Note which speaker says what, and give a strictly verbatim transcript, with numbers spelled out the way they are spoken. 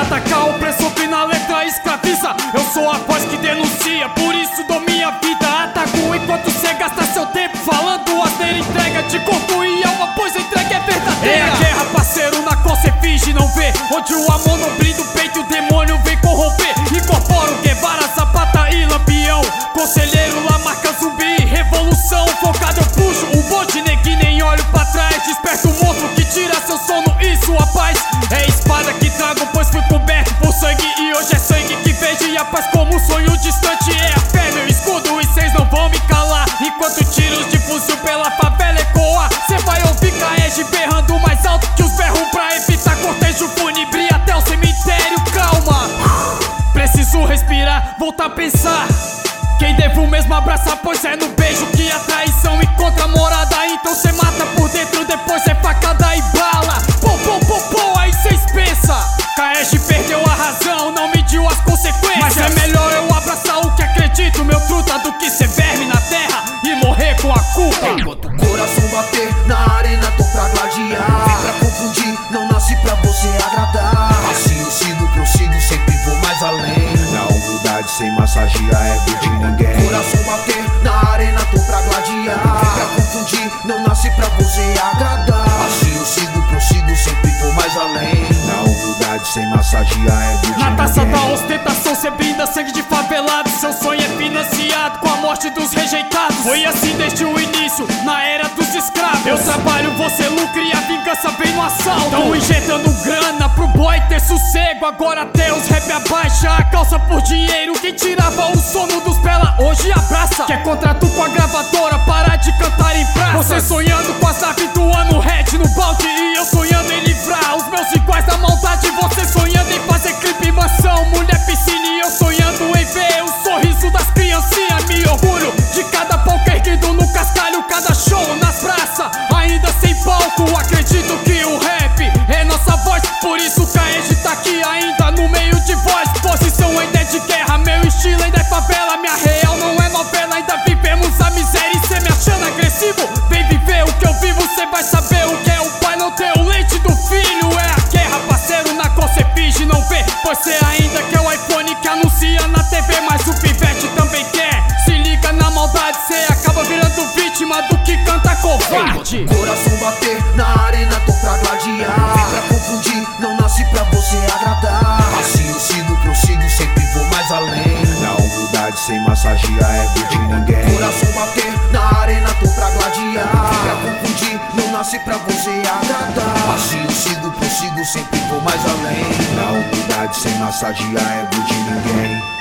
Speaker 1: atacar o opressor que na letra escraviza. Eu sou a voz que denuncia, por isso dou minha vida. Ataco enquanto cê gasta seu tempo falando asneira. Entrega de corpo e alma, pois a entrega é verdadeira. É a guerra, parceiro, na qual cê finge não vê, onde o amor não brinda o peito, o demônio vem corromper. Incorporo Guevara, Zapata e Lampião, conselheiro lá marca zumbi, revolução focada eu puxo o bonde, neguinho, nem olho pra trás. Desperta o monstro que tira seu sono e sua paz. É espada que trago, pois fui coberto por sangue, e hoje é sangue que vejo e a paz como um sonho distante. É a fé, meu escudo, e cês não vão me calar, enquanto tiros de fuzil pela favela ecoa. Cê vai ouvir Caege berrando mais alto que os berros pra evitar cortejo fúnebre até o cemitério. Calma, preciso respirar, voltar a pensar. Quem devo mesmo abraçar, pois é no beijo que a traição encontra morada. Então cê mata por dentro, depois é facada e bala. Pô, pô, pô, pô, aí cês pensa. Caege perdeu a razão, não mediu as consequências. Mas é melhor eu abraçar o que acredito, meu truta, do que ser verme na terra e morrer com a culpa.
Speaker 2: Enquanto o coração bater na arena, tô pra gladiar. Vem pra confundir, não nasci pra você agradar. Assim eu sigo, prossigo, sempre vou mais além. Na humildade, sem massagear ego de ninguém. Coração bater na arena, tô pra gladiar. Vem pra confundir, não nasci pra você agradar. Assim eu sigo, prossigo, sempre vou mais além. Na humildade, sem massagear ego de ninguém.
Speaker 1: Na taça da ostentação cê brinda sangue de favelado. Seu sonho é financiado com a morte dos rejeitados. Foi assim desde o início, na era dos escravos. Eu trabalho, você lucra e a vingança vem no assalto. Tão injetando grana pro boy ter sossego. Agora até os rap abaixa a calça por dinheiro. Quem tirava o sono dos pela hoje abraça. Quer contrato com a gravadora, parar de cantar em praça. Você sonhando com as naves do ano red no balde, e eu sonhando em livrar os meus iguais da maldade. Você sonhando em fazer clipe, mansão, mulher, piscina, e eu sonhando em ver o sorriso das criancinhas. Me orgulho de cada palco erguido no cascalho, cada show nas praças, ainda sem palco. Acredito que o rap é nossa voz, por isso Caege tá aqui ainda no meio de voz. Posição ainda é de guerra, meu estilo ainda é favela. Minha real não é novela, ainda vivemos a miséria. E cê me achando agressivo, vem viver o que eu vivo, cê vai saber o que é o pai não ter o leite do filho. É a guerra, parceiro, na qual cê finge não vê, pois cê ainda quer o iPhone que anuncia na T V, mas o pivete também quer. Se liga na maldade, cê acaba virando vítima do que canta covarde.
Speaker 2: Coração bater na arena, tô pra gladiar. Vem pra confundir, não nasci pra você agradar. Assim eu sigo, prossigo, sempre vou mais além.
Speaker 3: Na humildade, sem massagear ego de ninguém.
Speaker 2: Coração bater na arena, tô pra gladiar. Vem pra confundir, não nasci pra você agradar. Assim eu sigo, prossigo, sempre vou mais além.
Speaker 3: Na humildade, sem massagear ego de ninguém.